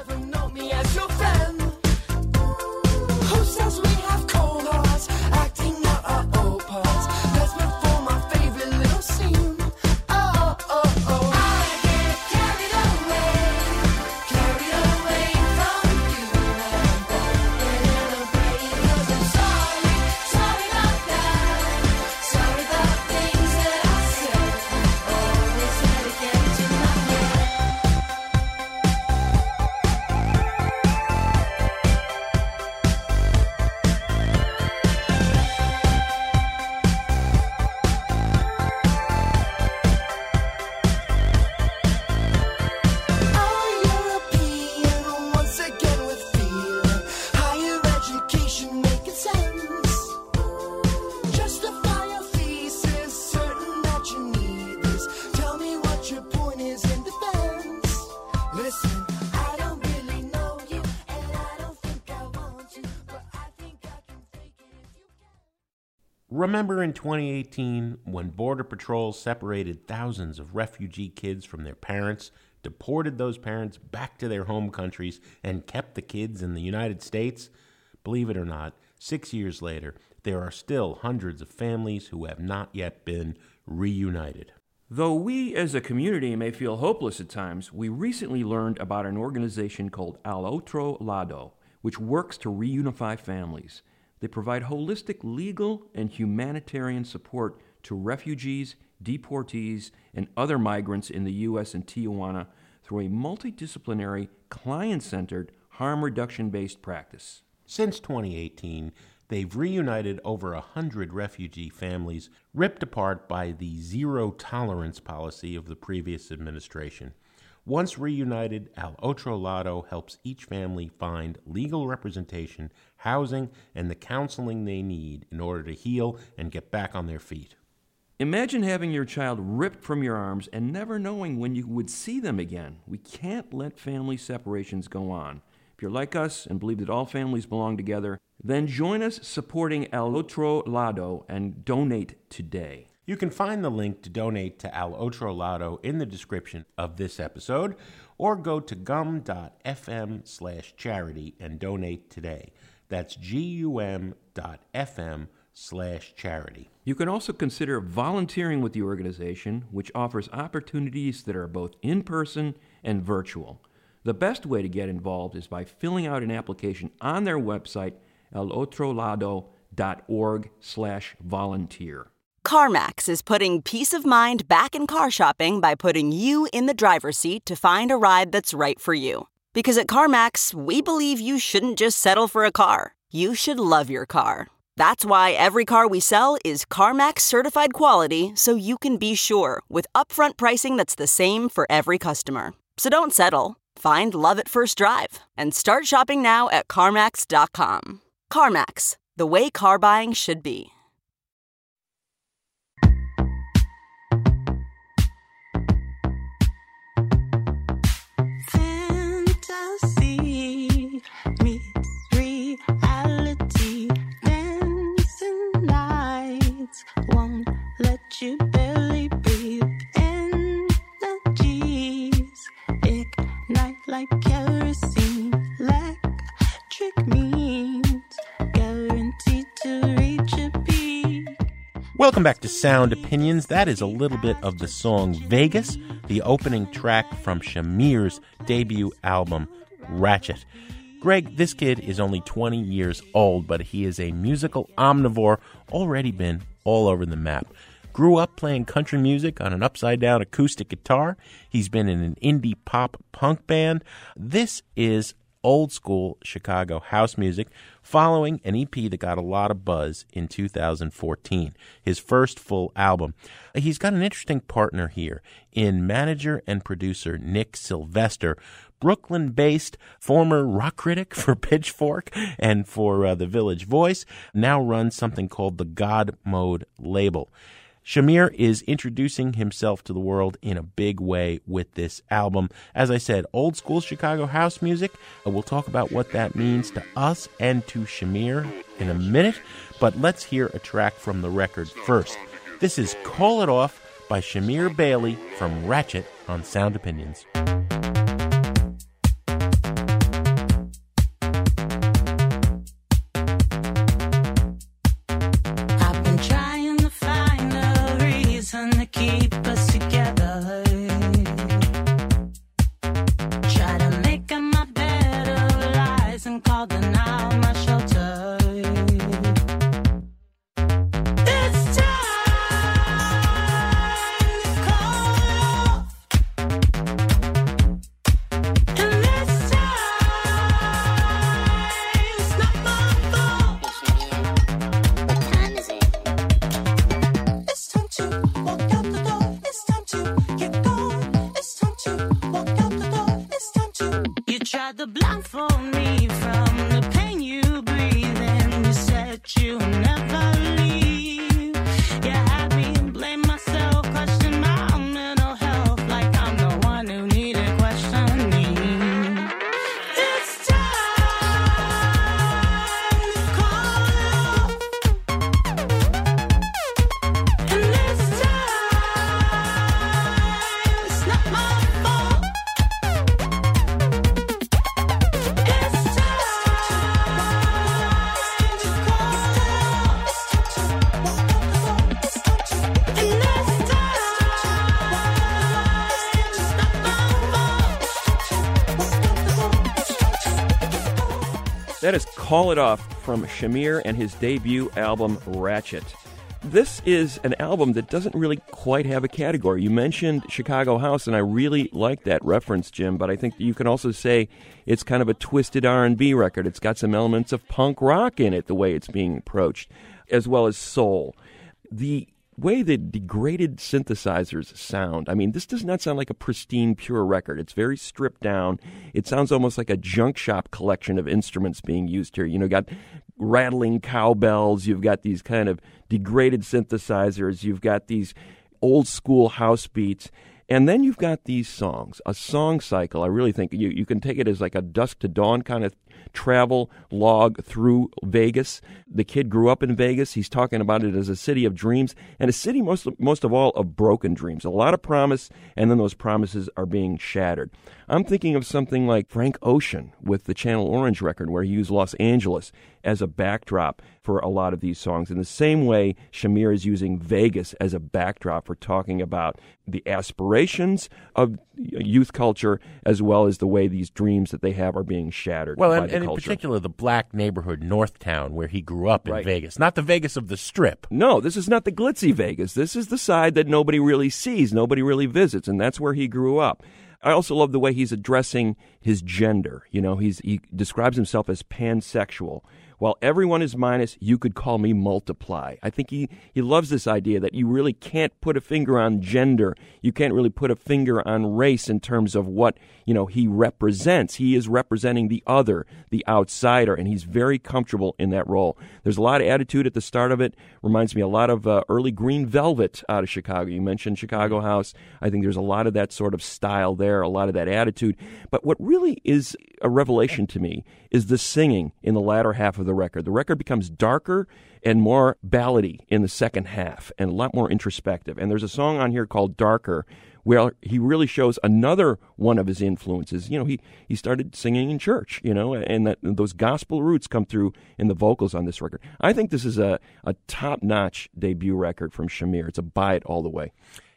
Remember in 2018 when Border Patrol separated thousands of refugee kids from their parents, deported those parents back to their home countries, and kept the kids in the United States? Believe it or not, 6 years later, there are still hundreds of families who have not yet been reunited. Though we as a community may feel hopeless at times, we recently learned about an organization called Al Otro Lado, which works to reunify families. They provide holistic legal and humanitarian support to refugees, deportees, and other migrants in the U.S. and Tijuana through a multidisciplinary, client-centered, harm reduction-based practice. Since 2018, they've reunited over 100 refugee families ripped apart by the zero-tolerance policy of the previous administration. Once reunited, Al Otro Lado helps each family find legal representation, housing, and the counseling they need in order to heal and get back on their feet. Imagine having your child ripped from your arms and never knowing when you would see them again. We can't let family separations go on. If you're like us and believe that all families belong together, then join us supporting Al Otro Lado and donate today. You can find the link to donate to Al Otro Lado in the description of this episode, or go to gum.fm/charity and donate today. That's gum.fm/charity. You can also consider volunteering with the organization, which offers opportunities that are both in-person and virtual. The best way to get involved is by filling out an application on their website, alotrolado.org/volunteer. CarMax is putting peace of mind back in car shopping by putting you in the driver's seat to find a ride that's right for you. Because at CarMax, we believe you shouldn't just settle for a car. You should love your car. That's why every car we sell is CarMax certified quality, so you can be sure with upfront pricing that's the same for every customer. So don't settle. Find love at first drive and start shopping now at CarMax.com. CarMax, the way car buying should be. Fantasy meets reality. Dancing lights won't let you barely breathe. Energies ignite like kerosene. Electric means guaranteed to reach a peak. Welcome back to Sound Opinions. That is a little bit of the song Vegas, the opening track from Shamir's debut album, Ratchet. Greg, this kid is only 20 years old, but he is a musical omnivore, already been all over the map. Grew up playing country music on an upside-down acoustic guitar. He's been in an indie pop punk band. This is old school Chicago house music, following an EP that got a lot of buzz in 2014, his first full album. He's got an interesting partner here in manager and producer Nick Sylvester, Brooklyn-based former rock critic for Pitchfork and for The Village Voice, now runs something called the God Mode label. Shamir is introducing himself to the world in a big way with this album. As I said, old school Chicago house music. We'll talk about what that means to us and to Shamir in a minute, but let's hear a track from the record first. This is Call It Off by Shamir Bailey from Ratchet on Sound Opinions. That is Call It Off from Shamir and his debut album, Ratchet. This is an album that doesn't really quite have a category. You mentioned Chicago House, and I really like that reference, Jim, but I think you can also say it's kind of a twisted R&B record. It's got some elements of punk rock in it, the way it's being approached, as well as soul. The way the degraded synthesizers sound, I mean, this does not sound like a pristine, pure record. It's very stripped down. It sounds almost like a junk shop collection of instruments being used here. You know, got rattling cowbells, you've got these kind of degraded synthesizers, you've got these old school house beats, and then you've got these songs, a song cycle. I really think you can take it as like a dusk to dawn kind of travel log through Vegas. The kid grew up in Vegas. He's talking about it as a city of dreams and a city most of all of broken dreams. A lot of promise, and then those promises are being shattered. I'm thinking of something like Frank Ocean with the Channel Orange record, where he used Los Angeles as a backdrop for a lot of these songs. In the same way, Shamir is using Vegas as a backdrop for talking about the aspirations of youth culture, as well as the way these dreams that they have are being shattered by the culture. In particular, the black neighborhood Northtown, where he grew up in Vegas. Not the Vegas of the Strip. No, this is not the glitzy Vegas. This is the side that nobody really sees, nobody really visits, and that's where he grew up. I also love the way he's addressing his gender. You know, he describes himself as pansexual. While everyone is minus, you could call me multiply. I think he loves this idea that you really can't put a finger on gender. You can't really put a finger on race in terms of what, you know, he represents. He is representing the other, the outsider, and he's very comfortable in that role. There's a lot of attitude at the start of it. Reminds me a lot of early Green Velvet out of Chicago. You mentioned Chicago House. I think there's a lot of that sort of style there, a lot of that attitude. But what really is a revelation to me is the singing in the latter half of the record. The record becomes darker and more ballady in the second half and a lot more introspective. And there's a song on here called Darker where he really shows another one of his influences. You know, he started singing in church, you know, and those gospel roots come through in the vocals on this record. I think this is a top-notch debut record from Shamir. It's a buy it all the way.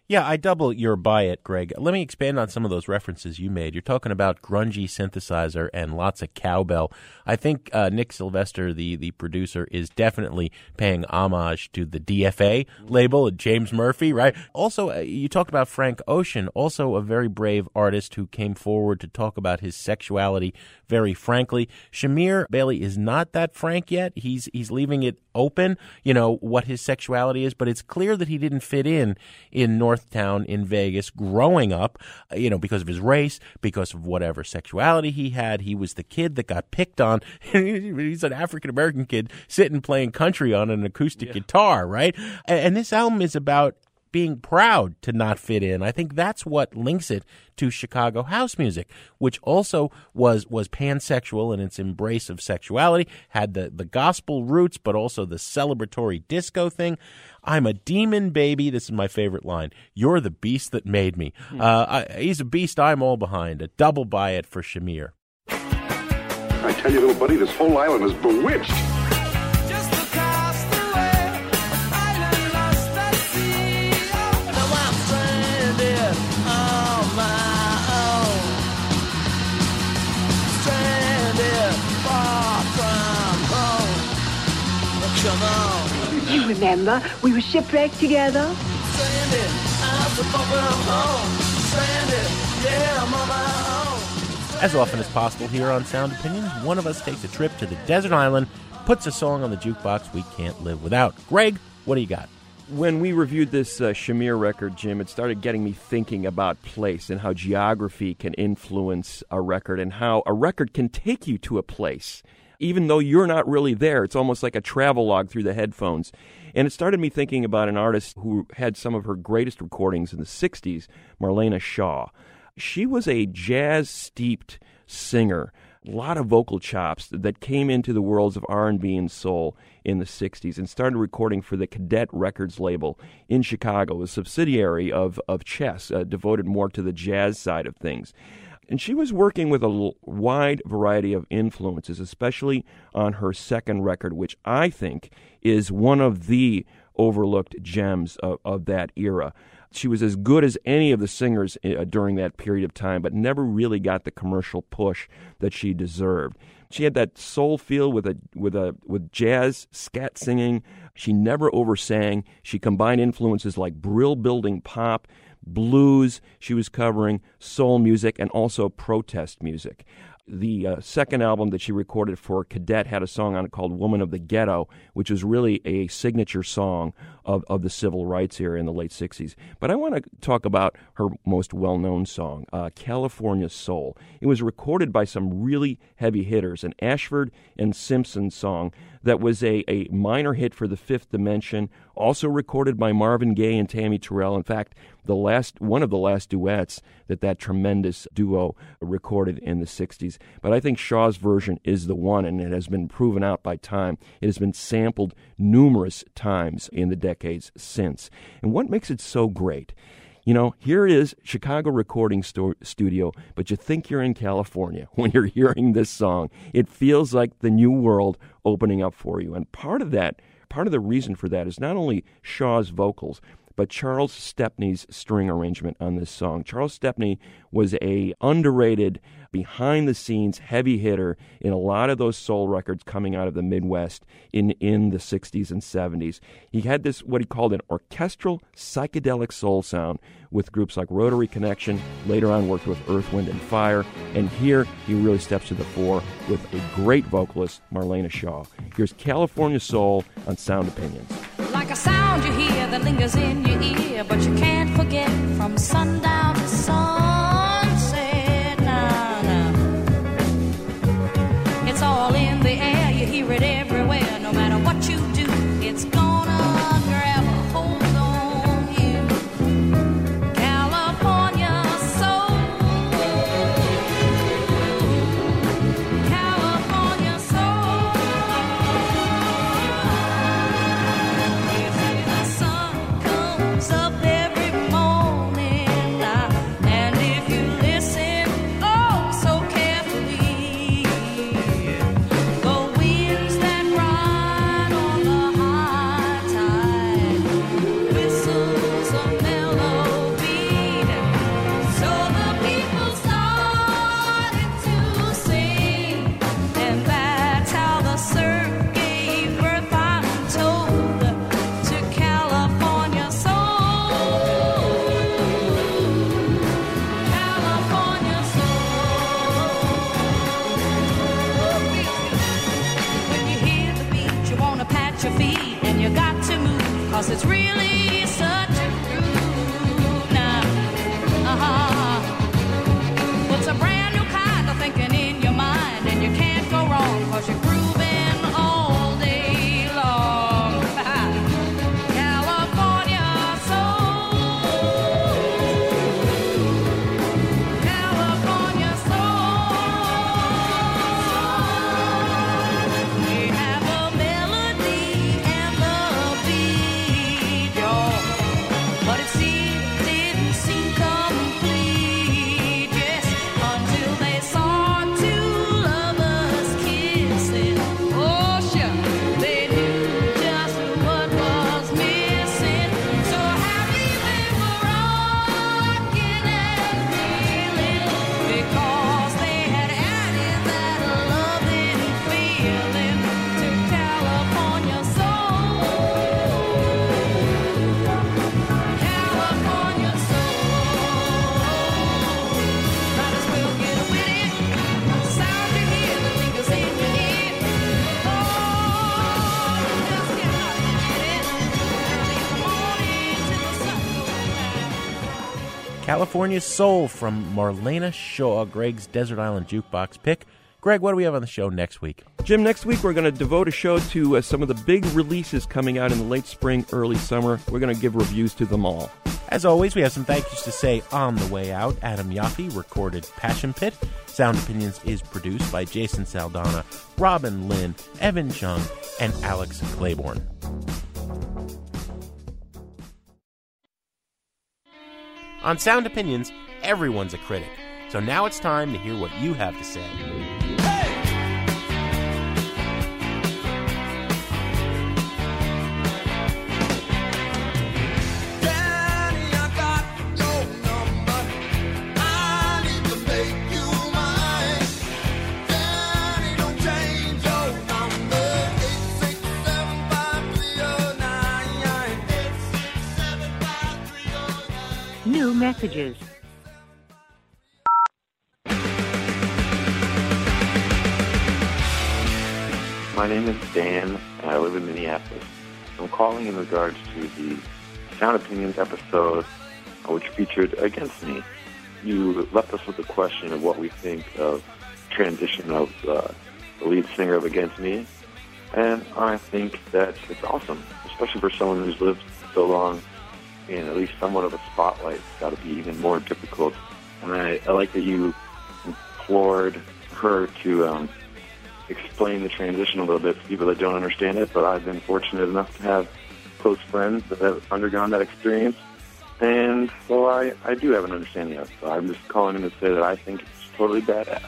Yeah, I double your buy it, Greg. Let me expand on some of those references you made. You're talking about grungy synthesizer and lots of cowbell. I think Nick Sylvester, the producer, is definitely paying homage to the DFA label and James Murphy, right? Also, you talked about Frank Ocean, also a very brave artist who came forward to talk about his sexuality very frankly. Shamir Bailey is not that frank yet. He's leaving it open, what his sexuality is, but it's clear that he didn't fit in Northtown in Vegas growing up, because of his race, because of whatever sexuality he had. He was the kid that got picked on. He's an African-American kid sitting playing country on an acoustic guitar, right? And this album is about being proud to not fit in. I think that's what links it to Chicago house music, which also was pansexual in its embrace of sexuality, had the gospel roots, but also the celebratory disco thing. I'm a demon, baby. This is my favorite line. You're the beast that made me. He's a beast I'm all behind. A double buy it for Shamir. I tell you, little buddy, this whole island is bewitched. You remember, we were shipwrecked together. As often as possible here on Sound Opinions, one of us takes a trip to the desert island, puts a song on the jukebox we can't live without. Greg, what do you got? When we reviewed this Shamir record, Jim, it started getting me thinking about place and how geography can influence a record and how a record can take you to a place. Even though you're not really there, it's almost like a travelogue through the headphones. And it started me thinking about an artist who had some of her greatest recordings in the 60s, Marlena Shaw. She was a jazz-steeped singer, a lot of vocal chops that came into the worlds of R&B and soul in the 60s and started recording for the Cadet Records label in Chicago, a subsidiary of Chess, devoted more to the jazz side of things. And she was working with a wide variety of influences, especially on her second record, which I think is one of the overlooked gems of that era. She was as good as any of the singers during that period of time, but never really got the commercial push that she deserved. She had that soul feel with jazz, scat singing. She never oversang. She combined influences like brill-building pop, blues. She was covering soul music and also protest music. The second album that she recorded for Cadet had a song on it called Woman of the Ghetto, which was really a signature song of the civil rights era in the late 60s. But I want to talk about her most well-known song, California Soul. It was recorded by some really heavy hitters, an Ashford and Simpson song that was a minor hit for the Fifth Dimension, also recorded by Marvin Gaye and Tammy Terrell. In fact, one of the last duets that tremendous duo recorded in the 60s. But I think Shaw's version is the one, and it has been proven out by time. It has been sampled numerous times in the decades since. And what makes it so great? Here it is, Chicago Recording Studio, but you think you're in California when you're hearing this song. It feels like the new world opening up for you. And part of the reason for that is not only Shaw's vocals, but Charles Stepney's string arrangement on this song. Charles Stepney was a underrated, behind-the-scenes heavy hitter in a lot of those soul records coming out of the Midwest in the 60s and 70s. He had this, what he called an orchestral psychedelic soul sound with groups like Rotary Connection, later on worked with Earth, Wind & Fire, and here he really steps to the fore with a great vocalist, Marlena Shaw. Here's California Soul on Sound Opinions. Like a sound you hear that lingers in your ear, but you can't forget from sundown to sunset. Nah. It's all in the air, you hear it everywhere. No matter what you do, it's gonna grab a hold on you. California soul. California soul. The sun comes up every morning, and if you listen, oh, so carefully, the winds that ride on 'cause it's really such a groove now. Puts a brand new kind of thinking in your mind, and you can't go wrong 'cause you're grooving all day long. California soul, California soul. We have a melody and the beat, y'all, but it didn't seem complete, yes, until they saw two lovers kissing. Oh, sure, they knew just what was missing. So happy they were rocking and reeling, because they had added that loving feeling to California soul. California soul. Might as well get with it. Sound you hear, the fingers in your ear. Oh, just get out and get it. Early in the morning till the sun goes down. California Soul from Marlena Shaw, Greg's Desert Island Jukebox pick. Greg, what do we have on the show next week? Jim, next week we're going to devote a show to some of the big releases coming out in the late spring, early summer. We're going to give reviews to them all. As always, we have some thank yous to say on the way out. Adam Yaffe recorded Passion Pit. Sound Opinions is produced by Jason Saldana, Robin Lynn, Evan Chung, and Alex Claiborne. On Sound Opinions, everyone's a critic. So now it's time to hear what you have to say. Daddy, I got your number. I need to make you mine. Daddy, don't change your number. 867-5309. New messages. My name is Dan, and I live in Minneapolis. I'm calling in regards to the Sound Opinions episode, which featured Against Me. You left us with the question of what we think of transition of the lead singer of Against Me, and I think that it's awesome, especially for someone who's lived so long in at least somewhat of a spotlight. It's got to be even more difficult. And I like that you implored her to explain the transition a little bit to people that don't understand it, but I've been fortunate enough to have close friends that have undergone that experience, and so I do have an understanding of it. So I'm just calling in to say that I think it's totally badass.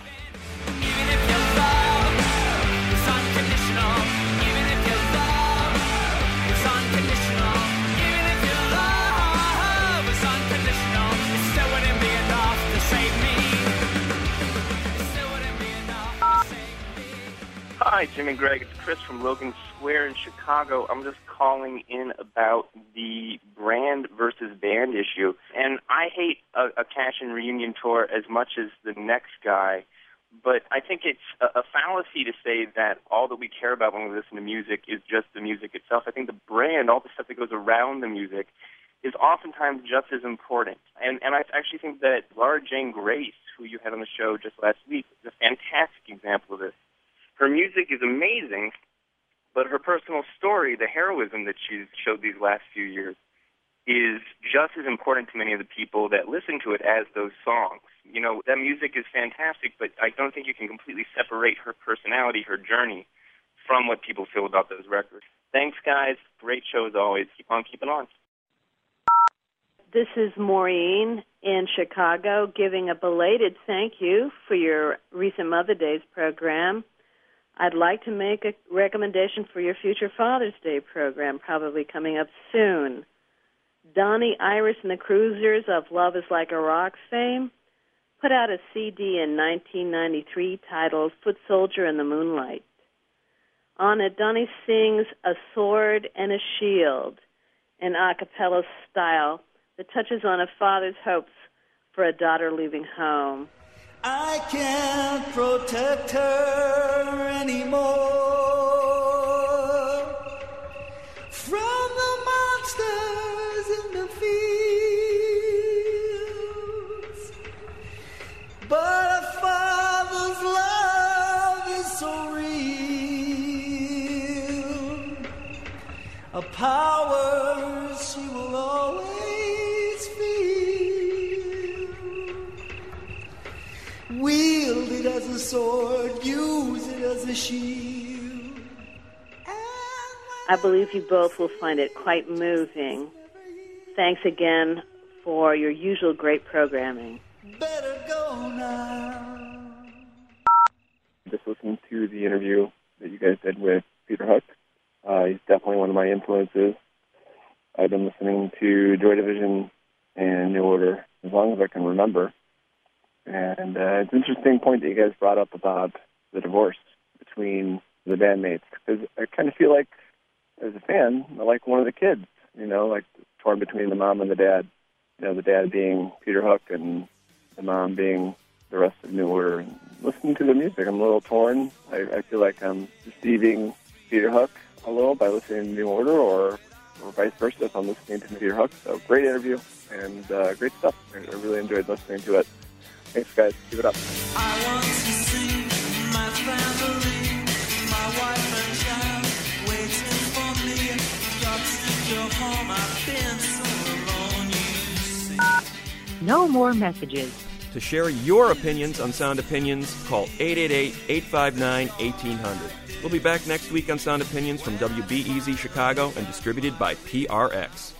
Hi, Jim and Greg. It's Chris from Logan Square in Chicago. I'm just calling in about the brand versus band issue. And I hate a cash-in reunion tour as much as the next guy, but I think it's a fallacy to say that all that we care about when we listen to music is just the music itself. I think the brand, all the stuff that goes around the music, is oftentimes just as important. And I actually think that Laura Jane Grace, who you had on the show just last week, is a fantastic example of this. Her music is amazing, but her personal story, the heroism that she's showed these last few years, is just as important to many of the people that listen to it as those songs. You know, that music is fantastic, but I don't think you can completely separate her personality, her journey, from what people feel about those records. Thanks, guys. Great show as always. Keep on keeping on. This is Maureen in Chicago giving a belated thank you for your recent Mother's Day program. I'd like to make a recommendation for your future Father's Day program, probably coming up soon. Donnie Iris and the Cruisers of Love is Like a Rock fame put out a CD in 1993 titled Foot Soldier in the Moonlight. On it, Donnie sings A Sword and a Shield in a cappella style that touches on a father's hopes for a daughter leaving home. I can't protect her anymore from the monster a power she will always feel. Wield it as a sword, use it as a shield. I believe you both will find it quite moving. Thanks again for your usual great programming. Better go now. Just listening to the interview that you guys did with Peter Hook. He's definitely one of my influences. I've been listening to Joy Division and New Order as long as I can remember. And it's an interesting point that you guys brought up about the divorce between the bandmates, because I kind of feel like, as a fan, I like one of the kids, like torn between the mom and the dad. The dad being Peter Hook and the mom being the rest of New Order. And listening to the music, I'm a little torn. I feel like I'm deceiving Peter Hook a little by listening to New Order, or vice versa if I'm listening to Peter Hook. So great interview and great stuff. I really enjoyed listening to it. Thanks, guys. Keep it up. I want to see my family, my wife and child waiting for me. Got to go home, I've been so alone, you see. No more messages. To share your opinions on Sound Opinions, call 888-859-1800. We'll be back next week on Sound Opinions from WBEZ Chicago and distributed by PRX.